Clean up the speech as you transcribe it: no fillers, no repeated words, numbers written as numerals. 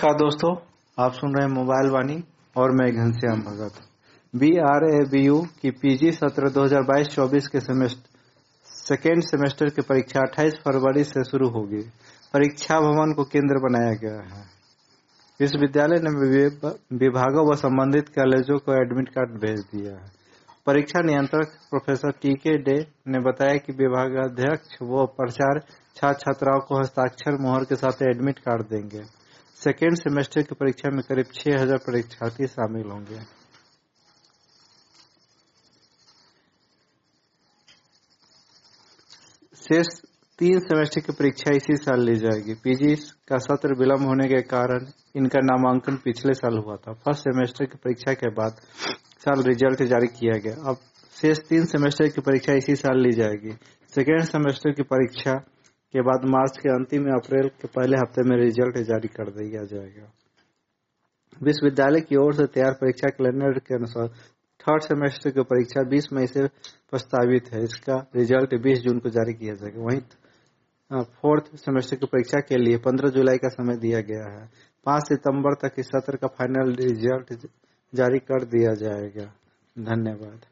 नमस्कार दोस्तों, आप सुन रहे हैं मोबाइल वाणी और मैं घनश्याम भगत। BRABU की पीजी सत्र 2022-24 के सेकेंड सेमेस्टर की परीक्षा 28 फरवरी से शुरू होगी। परीक्षा भवन को केंद्र बनाया गया है। विश्वविद्यालय ने विभागों व संबंधित कॉलेजों को एडमिट कार्ड भेज दिया है। परीक्षा नियंत्रक प्रोफेसर TK डे ने बताया कि विभागाध्यक्ष व प्राचार्य छात्र छात्राओं को हस्ताक्षर मोहर के साथ एडमिट कार्ड देंगे। सेकेंड सेमेस्टर की परीक्षा में करीब 6000 परीक्षार्थी शामिल होंगे। शेष 3 सेमेस्टर की परीक्षा इसी साल ली जाएगी। पीजी का सत्र विलंब होने के कारण इनका नामांकन पिछले साल हुआ था। फर्स्ट सेमेस्टर की परीक्षा के बाद साल रिजल्ट जारी किया गया। अब शेष 3 सेमेस्टर की परीक्षा इसी साल ली जाएगी। सेकेंड सेमेस्टर की परीक्षा के बाद मार्च के अंतिम या अप्रैल के पहले हफ्ते में रिजल्ट जारी कर दिया जाएगा। विश्वविद्यालय की ओर से तैयार परीक्षा कैलेंडर के अनुसार थर्ड सेमेस्टर की परीक्षा 20 मई से प्रस्तावित है। इसका रिजल्ट 20 जून को जारी किया जाएगा। वहीं फोर्थ सेमेस्टर की परीक्षा के लिए 15 जुलाई का समय दिया गया है। 5 सितंबर तक इस सत्र का फाइनल रिजल्ट जारी कर दिया जाएगा। धन्यवाद।